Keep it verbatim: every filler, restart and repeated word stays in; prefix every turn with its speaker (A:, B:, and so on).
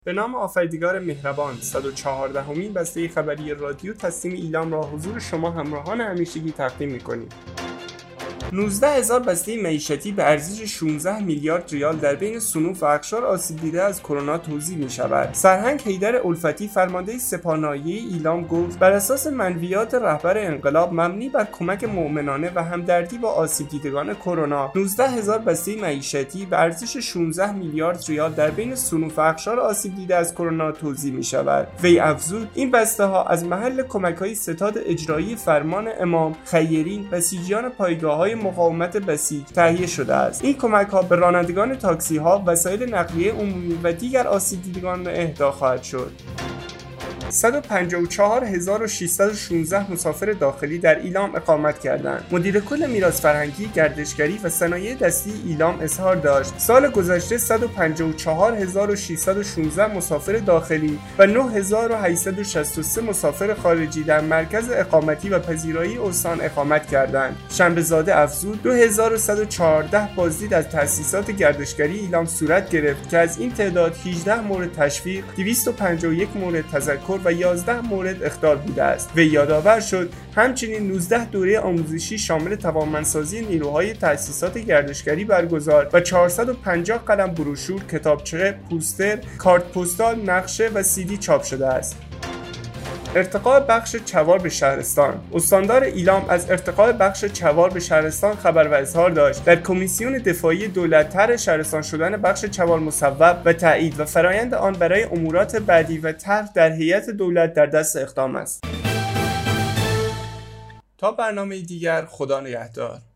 A: به نام آفریدگار مهربان، صد و چهاردهمین بسته خبری رادیو تسلیم ایلام را حضور شما همراهان همیشگی تقدیم می‌کنیم. نوزده هزار بسته معیشتی به ارزش شانزده میلیارد ریال در بین صنوف و اقشار آسیب دیده از کرونا توزیع می‌شود. سرهنگ حیدر الفتی فرمانده سپاهنامه ایلام گفت بر اساس منویات رهبر انقلاب مبنی بر کمک مؤمنانه و همدردی با آسیب دیدگان کرونا، نوزده هزار بسته معیشتی به ارزش شانزده میلیارد ریال در بین صنوف و اقشار آسیب دیده از کرونا توزیع می‌شود. وی افزود این بسته ها از محل کمک‌های ستاد اجرایی فرمان امام خیرین بسیجیان پایگاه‌های مقاومت بسیج تهیه شده است. این کمک ها به رانندگان تاکسی ها، وسایل نقلیه عمومی و دیگر آسیب دیدگان اهدا خواهد شد. صد و پنجاه و چهار هزار و ششصد و شانزده مسافر داخلی در ایلام اقامت کردند. مدیر کل میراث فرهنگی، گردشگری و صنایع دستی ایلام اظهار داشت سال گذشته صد و پنجاه و چهار هزار و ششصد و شانزده مسافر داخلی و نه هزار و هشتصد و شصت و سه مسافر خارجی در مرکز اقامتی و پذیرایی استان اقامت کردند. شنبه‌زاده افزود دو هزار و صد و چهارده بازدید از تأسیسات گردشگری ایلام صورت گرفت که از این تعداد هجده مورد تشویق، دویست و پنجاه و یک مورد تذکر و یازده مورد اخطار بوده است. و یادآور شد همچنین نوزده دوره آموزشی شامل توانمندسازی نیروهای تأسیسات گردشگری برگزار و چهارصد و پنجاه قلم بروشور، کتابچه، پوستر، کارت پستال، نقشه و سیدی چاپ شده است. ارتقاء بخش چوار به شهرستان. استاندار ایلام از ارتقاء بخش چوار به شهرستان خبر و اظهار داشت. در کمیسیون دفاعی دولت طرح شهرستان شدن بخش چوار مصوب و تایید و فرایند آن برای امورات بعدی و طرح در هیئت دولت در دست اقدام است. تا برنامه دیگر، خدا نگهدار.